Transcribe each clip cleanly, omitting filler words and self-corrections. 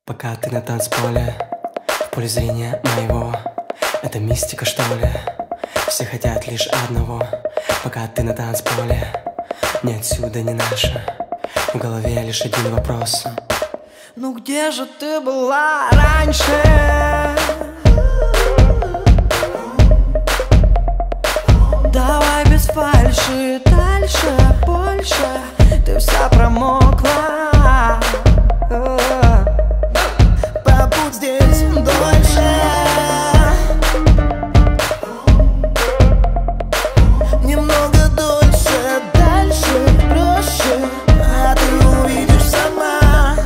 Пока ты на танцполе, в поле зрения моего, это мистика, что ли? Все хотят лишь одного. Пока ты на танцполе, ни отсюда, ни наше. В голове лишь один вопрос: ну где же ты была раньше? Давай без фальши, дальше, больше. Ты вся промокла. Побудь здесь дольше. Немного дольше, дальше, проще. А ты увидишь сама.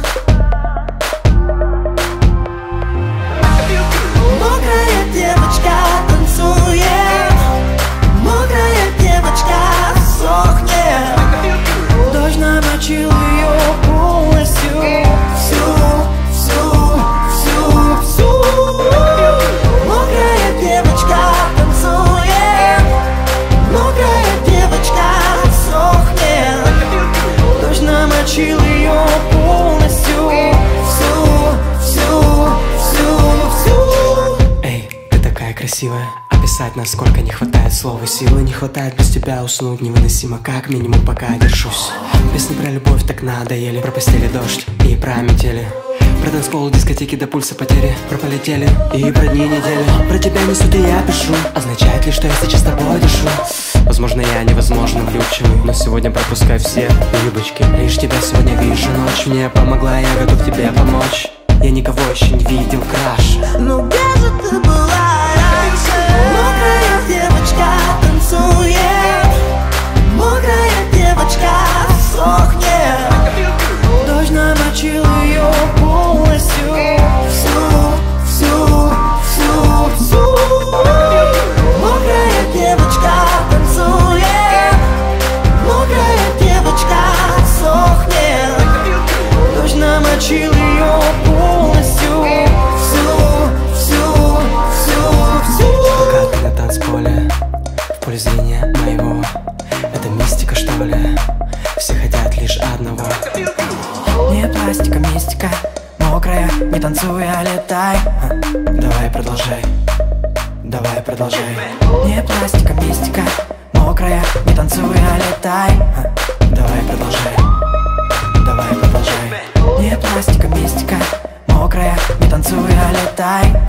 Мокрая девочка танцует. Мокрая девочка сохнет. Дождь намочил ее полностью. Всю. Мокрая девочка танцует. Мокрая девочка сохнет. Дождь намочил ее полностью. Всю. Эй, ты такая красивая. Описать, насколько не хватает слов и силы. Не хватает без тебя уснуть невыносимо. Как минимум пока держусь. Песни про любовь так надоели. Про постели дождь и про метели. Про танцпол, дискотеки до пульса потери. Про полетели и про дни недели. Про тебя несут и я пишу. Означает ли, что я сейчас с тобой дышу? Возможно, я невозможно влюбчивый, но сегодня пропускай все юбочки. Лишь тебя сегодня вижу. Ночь мне помогла, я готов тебе помочь. Я никого еще не видел краше. Ну где же ты была раньше? Мокрая девочка танцует. Мокрая девочка сохнет. Дождь намочил ее полностью. Всю. Мокрая девочка танцует. Мокрая девочка сохнет. Дождь намочил ее полностью. Всю. Пока ты на танцполе, в поле зрения моего, это мистика, что ли? Все хотят лишь одного. Не пластика, мистика. Мокрая, не танцуй, а летай. Давай продолжай. Не пластика, мистика. Мокрая, не танцуй, а летай. Давай продолжай. Не пластика, мистика. Мокрая, не танцуй, а летай.